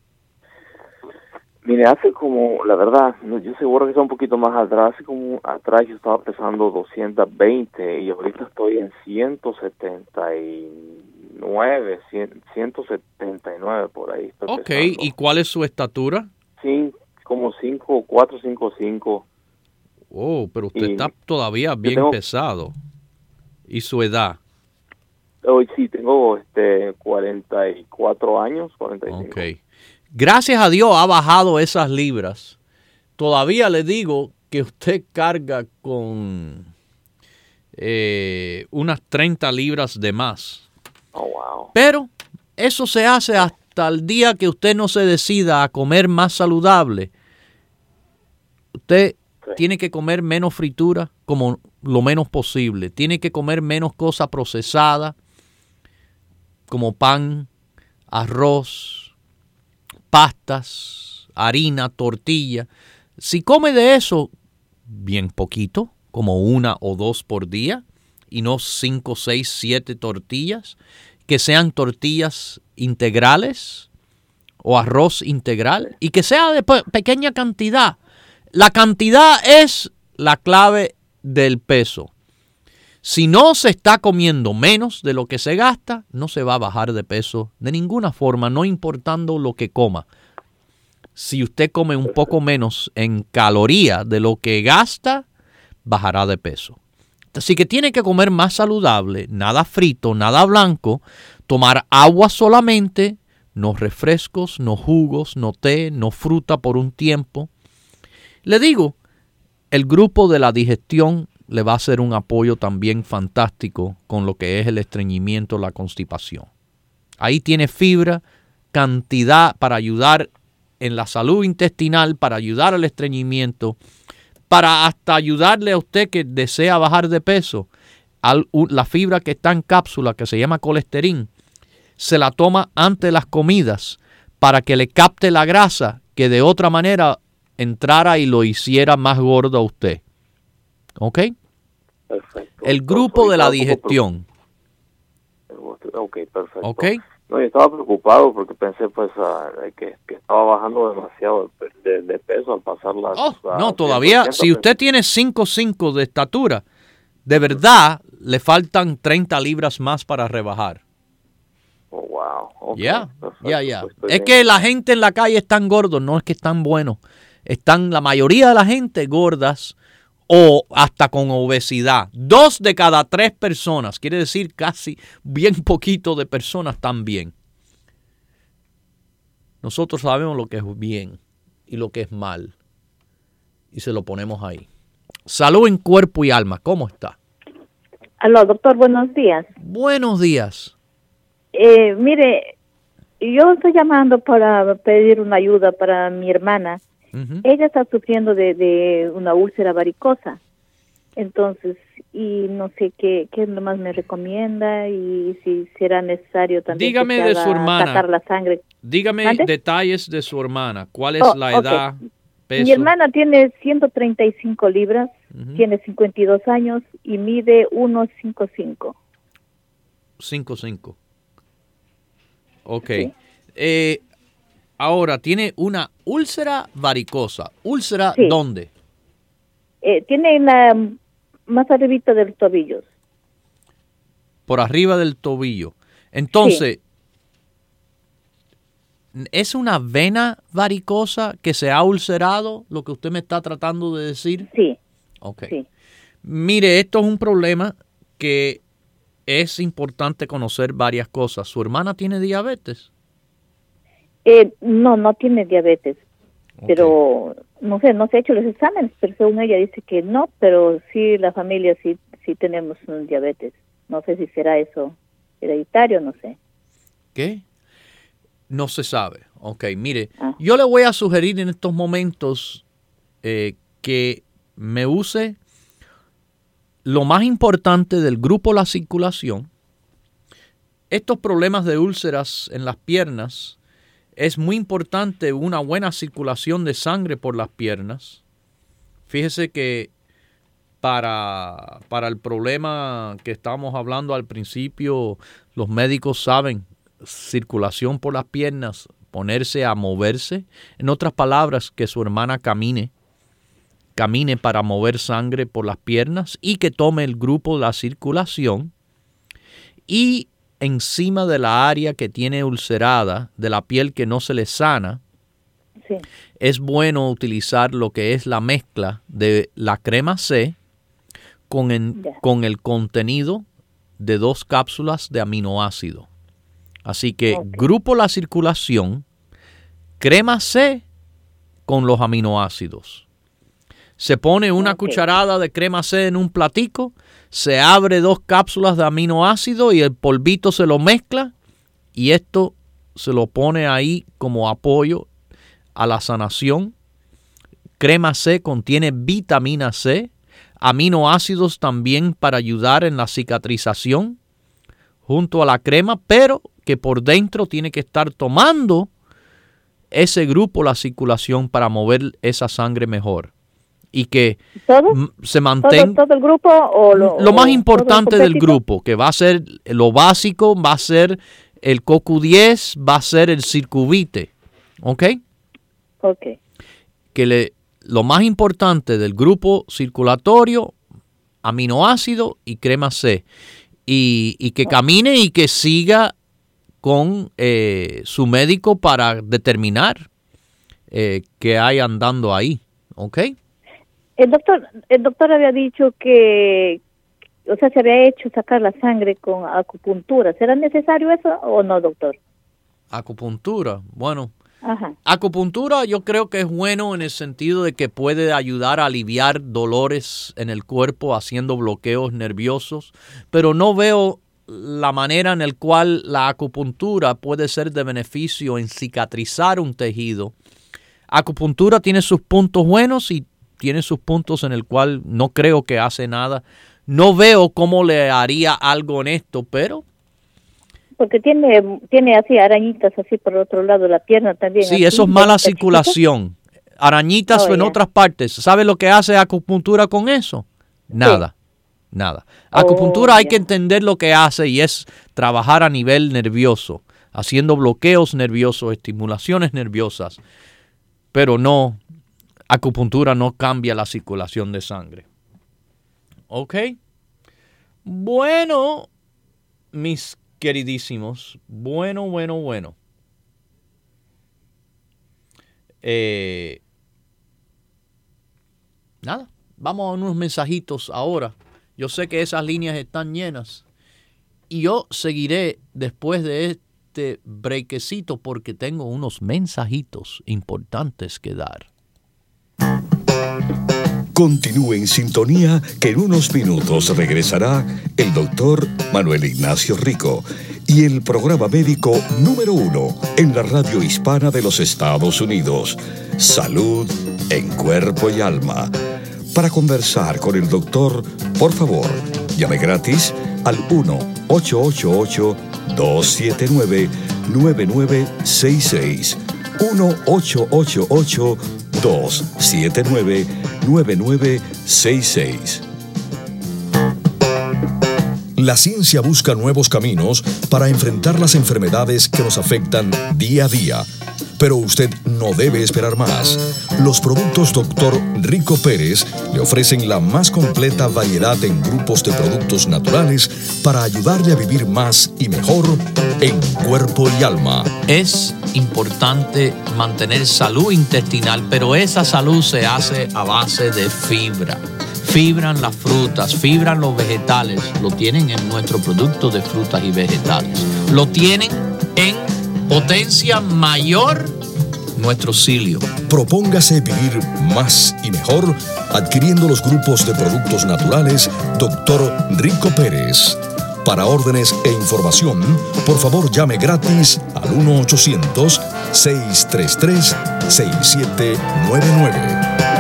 S4: Mire, hace como, la verdad, yo seguro que está un poquito más atrás, hace como atrás yo estaba pesando doscientos veinte y ahorita estoy en ciento setenta y nueve, ciento setenta y nueve por ahí. Estoy
S2: ok,
S4: pesando.
S2: ¿Y cuál es su estatura?
S4: Sí, como cinco, cuatro, cinco, cinco.
S2: Oh, pero usted y está todavía bien
S4: tengo,
S2: pesado. ¿Y su edad?
S4: Hoy sí, tengo este cuarenta y cuatro años, cuarenta y cinco.
S2: Ok. Gracias a Dios ha bajado esas libras. Todavía le digo que usted carga con eh, unas treinta libras de más.
S4: Oh, wow.
S2: Pero eso se hace hasta el día que usted no se decida a comer más saludable. Usted sí. tiene que comer menos fritura como lo menos posible. Tiene que comer menos cosas procesadas como pan, arroz, pastas, harina, tortilla. Si come de eso, bien poquito, como una o dos por día, y no cinco, seis, siete tortillas, que sean tortillas integrales o arroz integral, y que sea de pe- pequeña cantidad. La cantidad es la clave del peso. Si no se está comiendo menos de lo que se gasta, no se va a bajar de peso de ninguna forma, no importando lo que coma. Si usted come un poco menos en calorías de lo que gasta, bajará de peso. Así que tiene que comer más saludable, nada frito, nada blanco, tomar agua solamente, no refrescos, no jugos, no té, no fruta por un tiempo. Le digo, el grupo de la digestión le va a hacer un apoyo también fantástico con lo que es el estreñimiento, la constipación. Ahí tiene fibra, cantidad para ayudar en la salud intestinal, para ayudar al estreñimiento, para hasta ayudarle a usted que desea bajar de peso. La fibra que está en cápsula, que se llama colesterol, se la toma antes de las comidas para que le capte la grasa que de otra manera entrara y lo hiciera más gordo a usted. ¿Ok?
S4: Perfecto.
S2: El grupo de la digestión.
S4: Ok, perfecto.
S2: ¿Ok?
S4: No, yo estaba preocupado porque pensé pues uh, que, que estaba bajando demasiado de, de, de peso al pasar las...
S2: Oh,
S4: uh,
S2: no, todavía, si usted tiene cinco cinco de estatura, de verdad le faltan treinta libras más para rebajar.
S4: Oh, wow. Okay,
S2: ya, ya, ya.
S4: Pues
S2: es bien. Que la gente en la calle están gordos, no es que están buenos. Están la mayoría de la gente gordas o hasta con obesidad. Dos de cada tres personas, quiere decir casi bien poquito de personas también. Nosotros sabemos lo que es bien y lo que es mal y se lo ponemos ahí. Salud en cuerpo y alma, ¿cómo está?
S5: Aló, doctor, buenos días.
S2: Buenos días.
S5: Eh, mire, yo estoy llamando para pedir una ayuda para mi hermana. Uh-huh. Ella está sufriendo de, de una úlcera varicosa. Entonces, y no sé qué, qué más me recomienda y si será necesario también
S2: Dígame
S5: que se
S2: de su hermana.
S5: sacar la sangre.
S2: Dígame
S5: ¿Antes?
S2: Detalles de su hermana. ¿Cuál es
S5: oh,
S2: la edad,
S5: okay.
S2: peso?
S5: Mi hermana tiene ciento treinta y cinco libras, uh-huh. tiene cincuenta y dos años y mide uno cincuenta y cinco.
S2: cinco cinco. Ok.
S5: Sí.
S2: Eh, ahora, tiene una úlcera varicosa. ¿Úlcera
S5: Sí.
S2: dónde?
S5: Eh, tiene la más arribita de los tobillos.
S2: Por arriba del tobillo. Entonces, sí. ¿Es una vena varicosa que se ha ulcerado, lo que usted me está tratando de decir?
S5: Sí.
S2: Ok.
S5: Sí.
S2: Mire, esto es un problema que es importante conocer varias cosas. ¿Su hermana tiene diabetes?
S5: Eh, no, no tiene diabetes,
S2: Okay.
S5: pero no sé, no se ha hecho los exámenes, pero según ella dice que no, pero sí la familia sí, sí tenemos un diabetes. No sé si será eso hereditario, no sé.
S2: ¿Qué? No se sabe. Ok, mire,
S5: Ah.
S2: yo le voy a sugerir en estos momentos eh, que me use lo más importante del grupo La Circulación. Estos problemas de úlceras en las piernas, es muy importante una buena circulación de sangre por las piernas. Fíjese que para, para el problema que estábamos hablando al principio, los médicos saben, circulación por las piernas, ponerse a moverse. En otras palabras, que su hermana camine, camine para mover sangre por las piernas y que tome el grupo La Circulación. Y encima de la área que tiene ulcerada, de la piel que no se le sana,
S5: Sí.
S2: es bueno utilizar lo que es la mezcla de la crema C con, en,
S5: Ya.
S2: con el contenido de dos cápsulas de aminoácido. Así que
S5: Ok.
S2: grupo La Circulación, crema C con los aminoácidos. Se pone una
S5: Ok.
S2: cucharada de crema C en un platico, se abre dos cápsulas de aminoácido y el polvito se lo mezcla y esto se lo pone ahí como apoyo a la sanación. Crema C contiene vitamina C, aminoácidos también para ayudar en la cicatrización junto a la crema, pero que por dentro tiene que estar tomando ese grupo La Circulación para mover esa sangre mejor. Y que
S5: ¿Todo?
S2: m- se
S5: ¿Todo,
S2: mantenga
S5: todo el grupo o lo,
S2: lo más
S5: o
S2: importante
S5: todo el
S2: del
S5: completito?
S2: grupo, que va a ser lo básico, va a ser el C O Q diez, va a ser el Circuvite, ¿ok?
S5: Ok.
S2: Que le, lo más importante del grupo circulatorio, aminoácido y crema C. Y, y que camine y que siga con eh, su médico para determinar eh, qué hay andando ahí, ¿ok?
S5: El doctor, el doctor había dicho que, o sea, se había hecho sacar la sangre con acupuntura. ¿Será necesario eso o no, doctor?
S2: Acupuntura, bueno.
S5: Ajá.
S2: Acupuntura yo creo que es bueno en el sentido de que puede ayudar a aliviar dolores en el cuerpo haciendo bloqueos nerviosos, pero no veo la manera en la cual la acupuntura puede ser de beneficio en cicatrizar un tejido. Acupuntura tiene sus puntos buenos y tiene sus puntos en el cual no creo que hace nada. No veo cómo le haría algo en esto, pero
S5: Porque tiene tiene así arañitas así por el otro lado de la pierna también.
S2: sí,
S5: así,
S2: eso es mala
S5: chiquitas.
S2: circulación. Arañitas
S5: Oh,
S2: en
S5: ya.
S2: otras partes. ¿Sabe lo que hace acupuntura con eso? Nada, nada.
S5: Oh,
S2: Acupuntura hay
S5: ya.
S2: que entender lo que hace y es trabajar a nivel nervioso, haciendo bloqueos nerviosos, estimulaciones nerviosas. Pero no, acupuntura no cambia la circulación de sangre. ¿Ok? Bueno, mis queridísimos, bueno, bueno, bueno. Eh, nada, vamos a unos mensajitos ahora. Yo sé que esas líneas están llenas y yo seguiré después de este brequecito porque tengo unos mensajitos importantes que dar.
S1: Continúe en sintonía que en unos minutos regresará el doctor Manuel Ignacio Rico y el programa médico número uno en la radio hispana de los Estados Unidos, Salud en Cuerpo y Alma. Para conversar con el doctor, por favor, llame gratis al uno ocho ocho ocho, dos siete nueve, nueve nueve seis seis. uno ocho ocho ocho, dos siete nueve, nueve nueve seis seis. La ciencia busca nuevos caminos para enfrentar las enfermedades que nos afectan día a día. Pero usted no debe esperar más. Los productos doctor Rico Pérez le ofrecen la más completa variedad en grupos de productos naturales para ayudarle a vivir más y mejor en cuerpo y alma.
S2: Es importante mantener salud intestinal, pero esa salud se hace a base de fibra. Fibran las frutas, fibran los vegetales, lo tienen en nuestro producto de frutas y vegetales. Lo tienen en potencia mayor nuestro Psyllium.
S1: Propóngase vivir más y mejor adquiriendo los grupos de productos naturales doctor Rico Pérez. Para órdenes e información, por favor llame gratis al uno ochocientos, seiscientos treinta y tres, sesenta y siete noventa y nueve.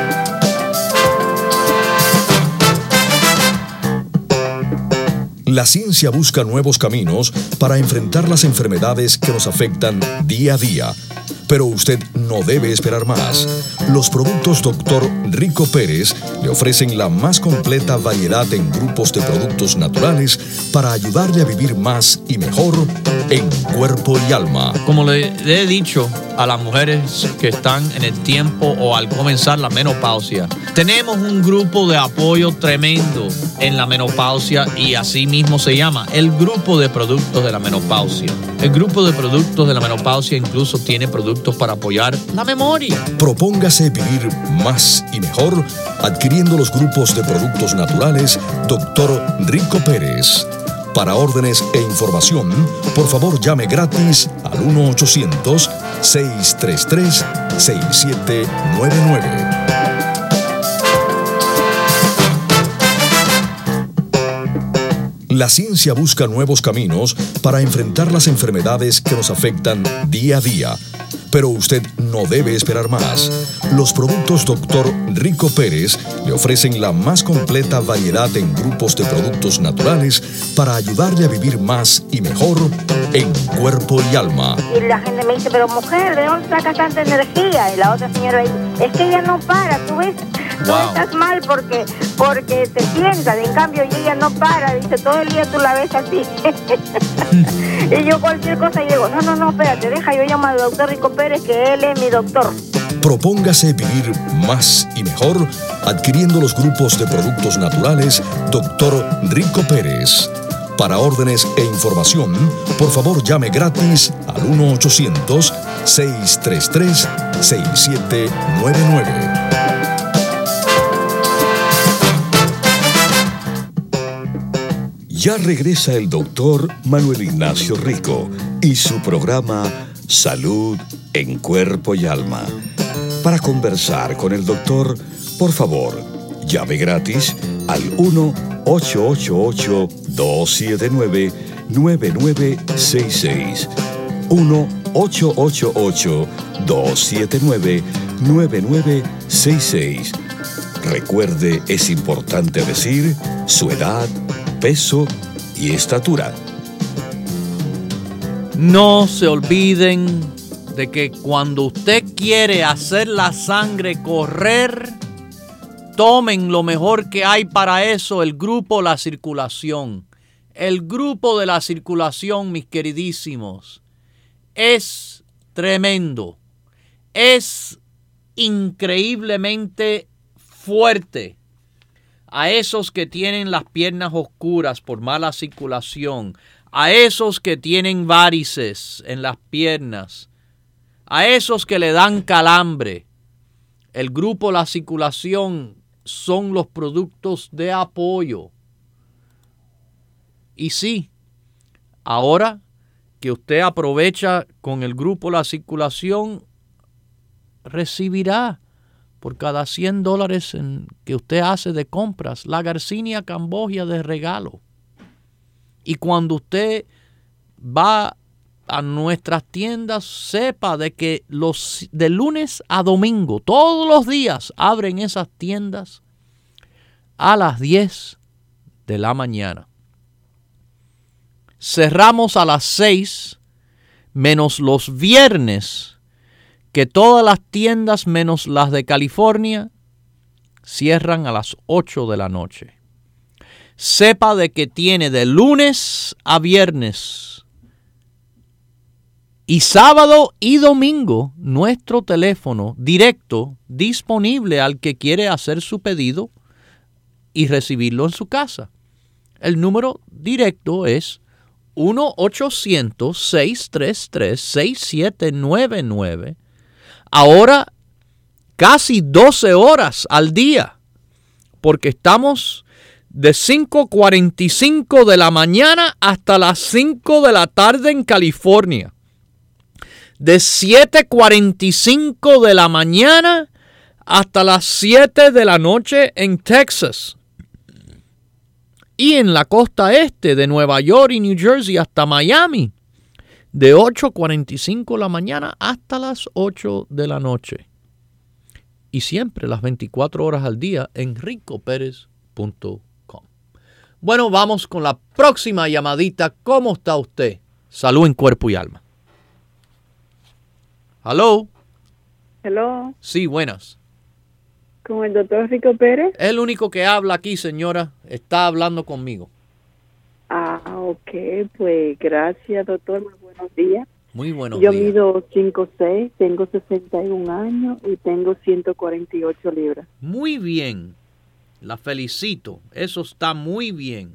S1: La ciencia busca nuevos caminos para enfrentar las enfermedades que nos afectan día a día. Pero usted no debe esperar más. Los productos doctor Rico Pérez le ofrecen la más completa variedad en grupos de productos naturales para ayudarle a vivir más y mejor en cuerpo y alma.
S2: Como le he dicho a las mujeres que están en el tiempo o al comenzar la menopausia, tenemos un grupo de apoyo tremendo en la menopausia y así mismo se llama el grupo de productos de la menopausia. El grupo de productos de la menopausia incluso tiene productos para apoyar la memoria.
S1: Propóngase vivir más y mejor adquiriendo los grupos de productos naturales doctor Rico Pérez. Para órdenes e información, por favor llame gratis al uno ochocientos, seiscientos treinta y tres, sesenta y siete noventa y nueve. La ciencia busca nuevos caminos para enfrentar las enfermedades que nos afectan día a día. Pero usted no debe esperar más. Los productos doctor Rico Pérez le ofrecen la más completa variedad en grupos de productos naturales para ayudarle a vivir más y mejor en cuerpo y alma.
S6: Y la gente me dice, pero mujer, ¿de dónde sacas tanta energía? Y la otra señora dice, es que ella no para, tú ves, tú wow. estás mal porque, porque te sientas, en cambio y ella no para, dice, todo el día tú la ves así. Y yo cualquier cosa llego, no, no, no, espérate, deja, yo llamo al doctor Rico Pérez, que él es mi doctor.
S1: Propóngase vivir más y mejor adquiriendo los grupos de productos naturales doctor Rico Pérez. Para órdenes e información, por favor llame gratis al uno ochocientos, seiscientos treinta y tres, sesenta y siete noventa y nueve. Ya regresa el doctor Manuel Ignacio Rico y su programa Salud en Cuerpo y Alma. Para conversar con el doctor, por favor, llame gratis al uno ocho ocho ocho, dos siete nueve, nueve nueve seis seis. uno ocho ocho ocho, dos siete nueve, nueve nueve seis seis. Recuerde, es importante decir su edad, peso y estatura.
S2: No se olviden de que cuando usted quiere hacer la sangre correr, tomen lo mejor que hay para eso, el grupo La Circulación. El grupo de la circulación, mis queridísimos, es tremendo. Es increíblemente fuerte. A esos que tienen las piernas oscuras por mala circulación, a esos que tienen varices en las piernas, a esos que le dan calambre, el grupo La Circulación son los productos de apoyo. Y sí, ahora que usted aprovecha con el grupo La Circulación, recibirá por cada cien dólares en que usted hace de compras la Garcinia Cambogia de regalo. Y cuando usted va a nuestras tiendas, sepa de que los de lunes a domingo, todos los días, abren esas tiendas a las diez de la mañana. Cerramos a las seis, menos los viernes, que todas las tiendas, menos las de California, cierran a las ocho de la noche. sepa de que tiene de lunes a viernes y sábado y domingo nuestro teléfono directo disponible al que quiere hacer su pedido y recibirlo en su casa. El número directo es uno ochocientos, seis tres tres, seis siete nueve nueve. Ahora casi doce horas al día, porque estamos de cinco cuarenta y cinco de la mañana hasta las cinco de la tarde en California. De siete cuarenta y cinco de la mañana hasta las siete de la noche en Texas. Y en la costa este de Nueva York y New Jersey hasta Miami, de ocho cuarenta y cinco de la mañana hasta las ocho de la noche. Y siempre las veinticuatro horas al día en rico pérez punto com. Bueno, vamos con la próxima llamadita. ¿Cómo está usted? Salud en cuerpo y alma. ¿Aló?
S7: Hello.
S2: Sí, buenas.
S7: ¿Con el doctor Rico Pérez?
S2: Es el único que habla aquí, señora. Está hablando conmigo.
S7: Ah, ok. Pues gracias, doctor. Muy buenos días.
S2: Muy buenos
S7: Yo
S2: días.
S7: Yo mido cinco seis, tengo sesenta y un años y tengo ciento cuarenta y ocho libras.
S2: Muy bien. La felicito. Eso está muy bien.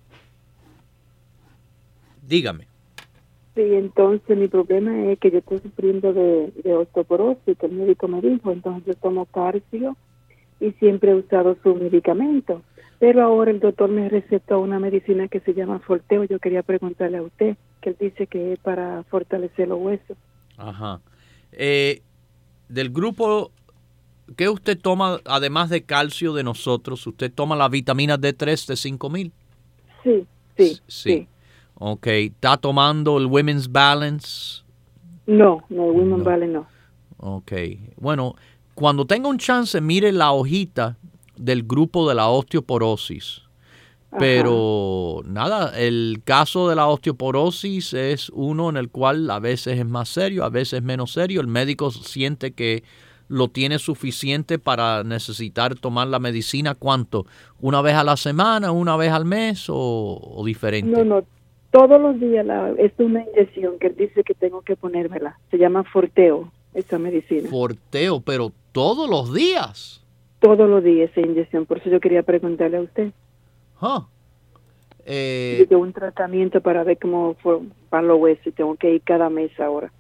S2: Dígame.
S7: Sí, entonces mi problema es que yo estoy sufriendo de, de osteoporosis, que el médico me dijo. Entonces yo tomo calcio y siempre he usado su medicamento. Pero ahora el doctor me recetó una medicina que se llama Forteo. Yo quería preguntarle a usted, que él dice que es para fortalecer los huesos.
S2: Ajá. Eh, del grupo, ¿qué usted toma además de calcio de nosotros? ¿Usted toma la vitamina D tres de cinco mil?
S7: Sí, sí,
S2: sí.
S7: sí.
S2: Ok. ¿Está tomando el Women's Balance?
S7: No, no, el Women's
S2: no.
S7: Balance no.
S2: Ok. Bueno, cuando tenga un chance, mire la hojita del grupo de la osteoporosis. Pero Ajá. nada, el caso de la osteoporosis es uno en el cual a veces es más serio, a veces menos serio. El médico siente que lo tiene suficiente para necesitar tomar la medicina. ¿Cuánto? ¿Una vez a la semana, una vez al mes o, o diferente?
S7: No, no, todos los días. La, es una inyección que él dice que tengo que ponérmela. Se llama Forteo, esa medicina.
S2: Forteo, pero todos los días.
S7: Todos los días esa inyección, por eso yo quería preguntarle a usted.
S2: Huh. Eh,
S7: yo tengo un tratamiento para ver cómo fue para los huesos y tengo que ir cada mes ahora.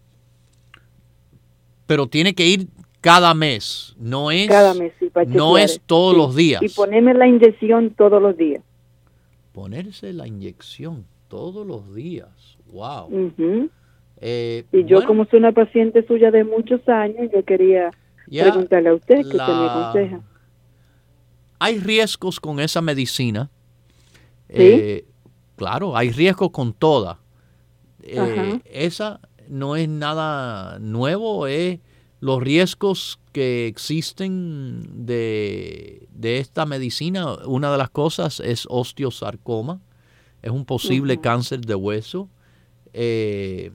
S2: Pero tiene que ir cada mes, no es
S7: cada mes, sí, para
S2: no
S7: chequear.
S2: es todos
S7: sí.
S2: los días.
S7: Y ponerme la inyección todos los días.
S2: Ponerse la inyección todos los días, wow.
S7: Uh-huh.
S2: eh,
S7: y yo
S2: bueno,
S7: como soy una paciente suya de muchos años, yo quería
S2: ya,
S7: preguntarle a usted que
S2: la...
S7: usted me aconseja.
S2: Hay riesgos con esa medicina.
S7: ¿Sí?
S2: Eh, claro, hay riesgos con toda. Eh, esa no es nada nuevo, es los riesgos que existen de, de esta medicina. Una de las cosas es osteosarcoma, es un posible uh-huh. cáncer de hueso. Eh,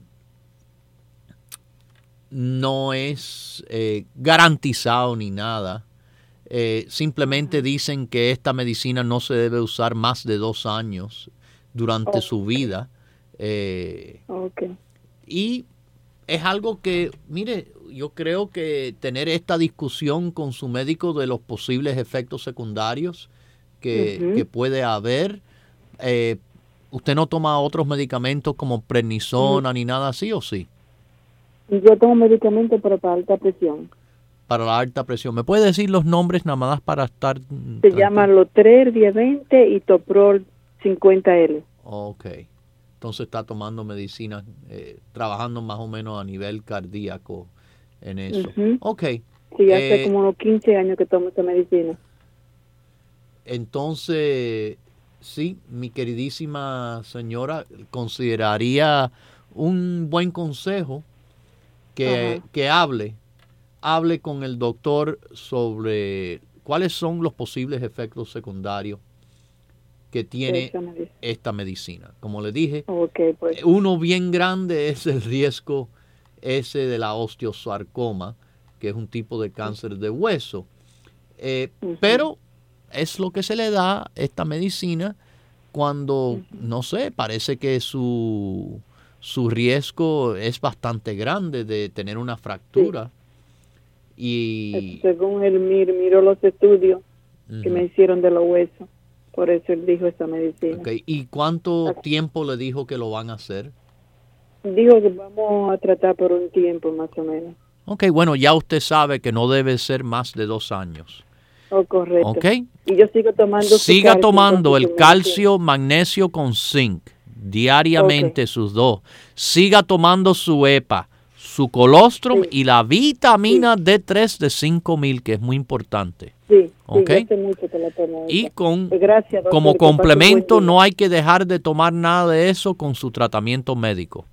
S2: no es eh, garantizado ni nada. Eh, simplemente uh-huh. dicen que esta medicina no se debe usar más de dos años durante okay. su vida. Eh,
S7: okay.
S2: Y es algo que, mire, yo creo que tener esta discusión con su médico de los posibles efectos secundarios que, uh-huh. que puede haber. Eh, ¿Usted no toma otros medicamentos como prednisona uh-huh. ni nada así o sí?
S7: Yo tomo medicamentos para, para alta presión.
S2: Para la alta presión. ¿Me puede decir los nombres nada más para estar?
S7: Se
S2: tranquilo?
S7: llama Lotrer diez veinte y Toprol cincuenta L.
S2: Ok. Entonces está tomando medicina, eh, trabajando más o menos a nivel cardíaco en eso.
S7: Uh-huh.
S2: Ok.
S7: Sí, hace
S2: eh,
S7: como unos quince años que tomo esta medicina.
S2: Entonces, sí, mi queridísima señora, consideraría un buen consejo que, que hable, hable con el doctor sobre cuáles son los posibles efectos secundarios que tiene esta medicina. Como le dije,
S7: okay, pues.
S2: uno bien grande es el riesgo ese de la osteosarcoma, que es un tipo de cáncer de hueso. Eh, uh-huh. Pero es lo que se le da esta medicina cuando, no sé, parece que su, su riesgo es bastante grande de tener una fractura. Sí. Y
S7: según él mir, miró los estudios uh-huh. que me hicieron de los huesos, por eso él dijo esta medicina.
S2: Okay. ¿Y cuánto okay. tiempo le dijo que lo van a hacer?
S7: Dijo que vamos a tratar por un tiempo más o menos.
S2: Ok, bueno, ya usted sabe que no debe ser más de dos años.
S7: Oh, correcto.
S2: Ok.
S7: Y yo sigo tomando
S2: Siga calcio, tomando el calcio, magnesio con zinc diariamente, okay. sus dos. Siga tomando su E P A, su colostrum sí. y la vitamina sí. D tres de cinco mil, que es muy importante.
S7: Sí,
S2: okay.
S7: sí, mucho que la tomo.
S2: Y con,
S7: Gracias, doctor,
S2: como complemento no hay que dejar de tomar nada de eso con su tratamiento médico.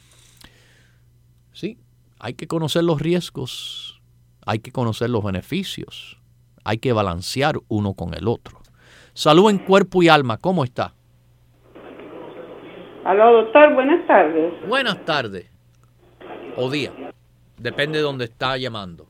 S2: Sí. Hay que conocer los riesgos, hay que conocer los beneficios, hay que balancear uno con el otro. Salud en cuerpo y alma, ¿cómo está?
S8: Aló, doctor, buenas tardes.
S2: Buenas tardes, o día, depende de dónde está llamando.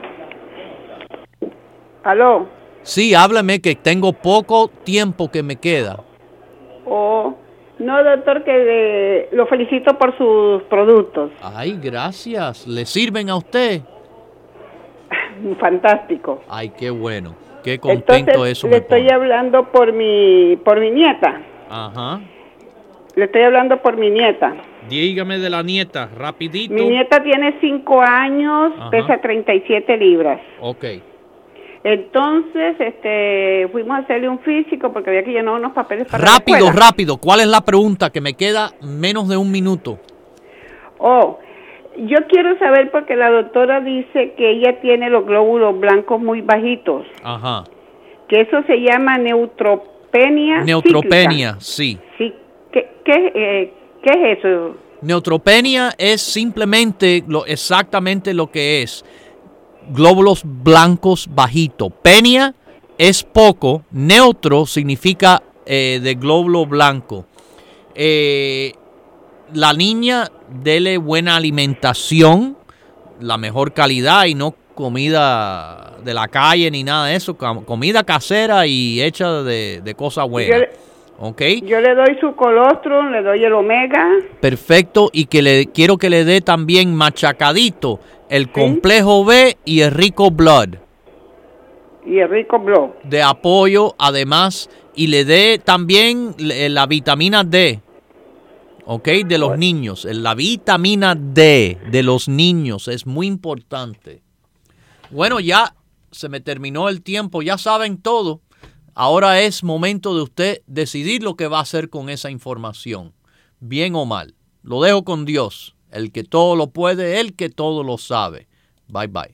S8: Aló.
S2: Sí, háblame que tengo poco tiempo que me queda.
S8: Oh. No, doctor, que le, lo felicito por sus productos.
S2: Ay, gracias. ¿Le sirven a usted?
S8: Fantástico.
S2: Ay, qué bueno. Qué contento.
S8: Entonces,
S2: eso
S8: le
S2: me
S8: estoy
S2: pone.
S8: hablando por mi por mi nieta.
S2: Ajá.
S8: Le estoy hablando por mi nieta.
S2: Dígame de la nieta, rapidito.
S8: Mi nieta tiene cinco años, ajá. pesa treinta y siete libras.
S2: Ok.
S8: Entonces, este, fuimos a hacerle un físico porque había que llenar unos papeles para
S2: Rápido,
S8: la escuela.
S2: rápido. ¿Cuál es la pregunta? Que me queda menos de un minuto.
S8: Oh, yo quiero saber porque la doctora dice que ella tiene los glóbulos blancos muy bajitos.
S2: Ajá.
S8: Que eso se llama neutropenia.
S2: Neutropenia, cíclica. Sí.
S8: Sí. ¿Qué, qué, eh, ¿Qué es eso?
S2: Neutropenia es simplemente lo, exactamente lo que es. Glóbulos blancos bajitos. Penia es poco. Neutro significa eh, de glóbulo blanco. Eh, la niña, dele buena alimentación, la mejor calidad y no comida de la calle ni nada de eso. Comida casera y hecha de, de cosas buenas. Yo, okay.
S8: Yo le doy su colostrum, le doy el omega.
S2: Perfecto. Y que le quiero que le dé también machacadito el complejo ¿Sí? B y el rico blood.
S8: Y el rico blood.
S2: De apoyo, además, y le dé también la vitamina D, ¿ok? De los bueno. niños. La vitamina D de los niños es muy importante. Bueno, ya se me terminó el tiempo, ya saben todo. Ahora es momento de usted decidir lo que va a hacer con esa información, bien o mal. Lo dejo con Dios. El que todo lo puede, el que todo lo sabe. Bye, bye.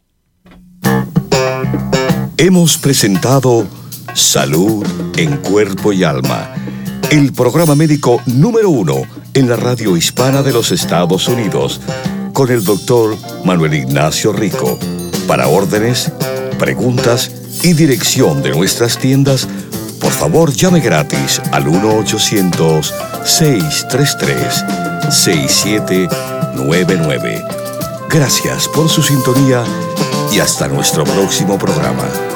S1: Hemos presentado Salud en Cuerpo y Alma, el programa médico número uno en la radio hispana de los Estados Unidos, con el doctor Manuel Ignacio Rico. Para órdenes, preguntas y dirección de nuestras tiendas, por favor llame gratis al uno ochocientos, seis tres tres, seis siete nueve nueve. Gracias por su sintonía y hasta nuestro próximo programa.